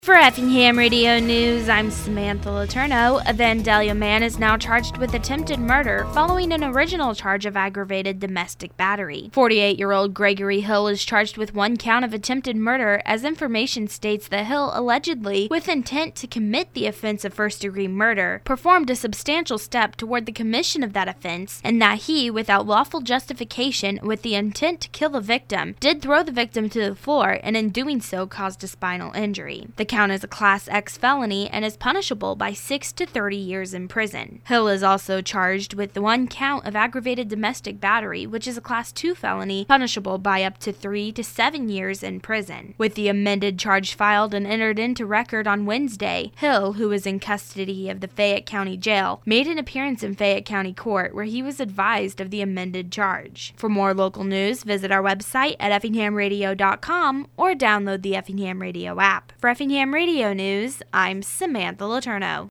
For Effingham Radio News, I'm Samantha Letourneau. A Vandalia man is now charged with attempted murder following an original charge of aggravated domestic battery. 48-year-old Gregory Hill is charged with one count of attempted murder, as information states that Hill allegedly, with intent to commit the offense of first-degree murder, performed a substantial step toward the commission of that offense, and that he, without lawful justification, with the intent to kill the victim, did throw the victim to the floor and in doing so caused a spinal injury. The count is a Class X felony and is punishable by 6 to 30 years in prison. Hill is also charged with the one count of aggravated domestic battery, which is a Class 2 felony, punishable by up to 3 to 7 years in prison. With the amended charge filed and entered into record on Wednesday, Hill, who is in custody of the Fayette County Jail, made an appearance in Fayette County Court where he was advised of the amended charge. For more local news, visit our website at effinghamradio.com or download the Effingham Radio app. For Effingham Radio News, I'm Samantha Letourneau.